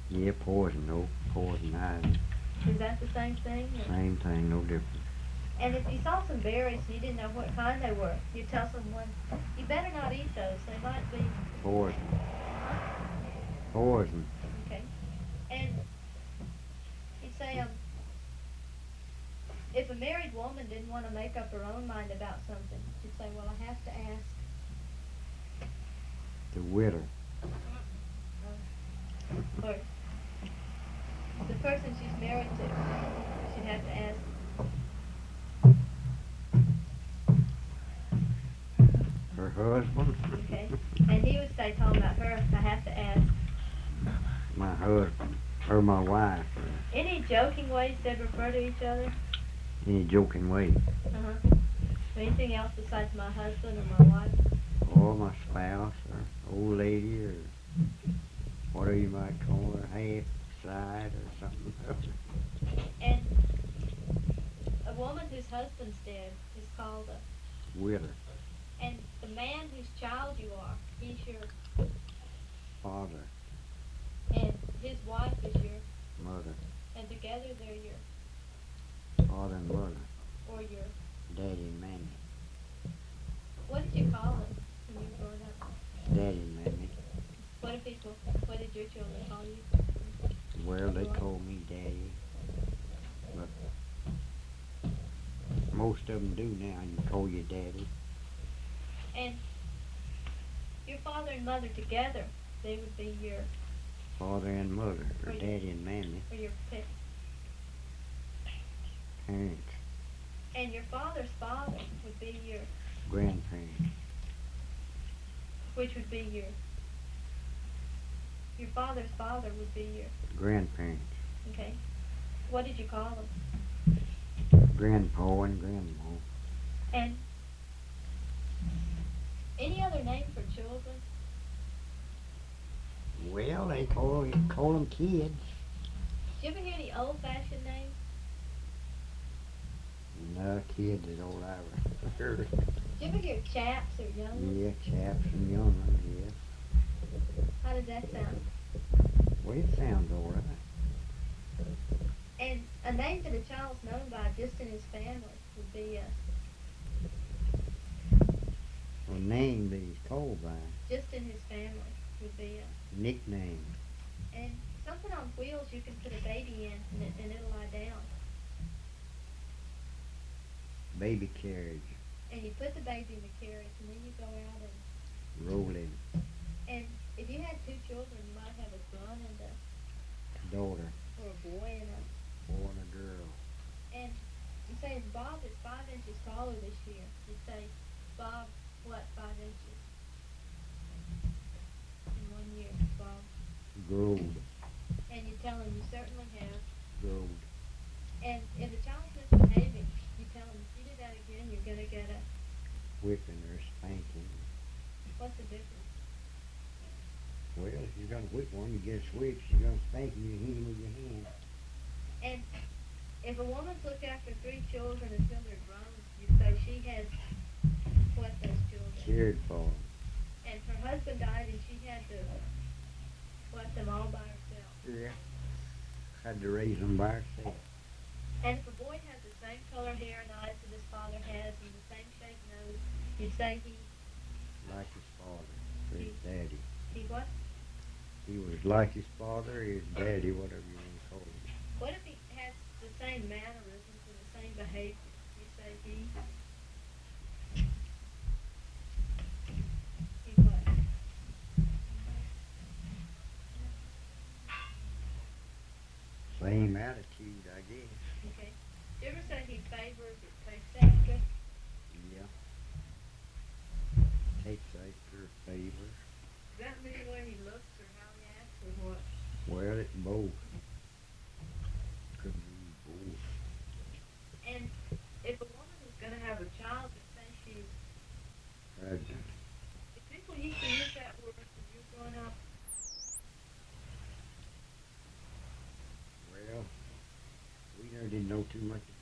Yeah, poison oak, poison ivy. Is that the same thing? Same thing, no different. And if you saw some berries and you didn't know what kind they were, you'd tell someone, you better not eat those. They might be Poison. huh? Poison. Okay. And you'd say, if a married woman didn't want to make up her own mind about something, she'd say, well, I have to ask The widow. or the person she's married to. She'd have to ask. Her husband. Okay. And he would say, talking about her, I have to ask. My husband. Or my wife. Any joking ways they'd refer to each other? Any joking way. Uh-huh. Anything else besides my husband or my wife? Or my spouse, or old lady, or whatever you might call her, half side or something. And a woman whose husband's dead is called a... Widow. And the man whose child you are, he's your... Father. And his wife is your... Mother. And together they're your... Father and mother. Or your... Daddy and mammy. What did you call him when you were growing up? Daddy and mammy. What did your children call you? Well, they call me Daddy. But most of them do now. You call you Daddy. And your father and mother together, they would be your... Father and mother, or Daddy and mammy. Or your Parents. And your father's father would be your... Grandparents. Which would be your... Your father's father would be your... Grandparents. Okay. What did you call them? Grandpa and grandma. And any other name for children? Well, they call them kids. Did you ever hear any old-fashioned names? No, kids is all I ever heard. Did you ever hear chaps or young ones? Yeah, chaps and young ones, yeah. How does that sound? Well, it sounds all right. And a name that a child's known by just in his family would be a... A name that he's called by. Just in his family would be a... Nickname. And something on wheels you can put a baby in and it'll lie down. Baby carriage. And you put the baby in the carriage and then you go out and... Rolling. And if you had two children, you might have a son and a... Daughter. Or a boy and a... Boy and a girl. And you say Bob is 5 inches taller this year. You say, Bob, what, 5 inches? In 1 year, Bob. Growed. And you tell him you certainly have. Growed. And if the child's misbehaving, you tell him if you do that again, you're going to get a... Whipping or spanking. What's the difference? Well, if you're going to whip one, you get a switch. If you're going to spank him, you hit him with your hand. And if a woman's looked after 3 children until they're grown, you say she has what those children? Cared for them. And her husband died and she had to what them all by herself. Yeah. Had to raise them by herself. And if a boy has the same color hair and eyes that his father has and the same shaped nose, you'd say he... Like his father, or his daddy. He what? He was like his father, his daddy, whatever you want to call him. What if he has the same mannerisms and the same behavior? You say he... He what? Same attitude, I guess. Okay. Do you ever say he favors or takes after? Yeah. Takes after, favors. Does that mean the way he looks or how he acts or what? Well, it's both. Could be both. And if a woman is going to have a child that says she's... Pregnant. If people used to use that word when you were growing up, Well, we never did know too much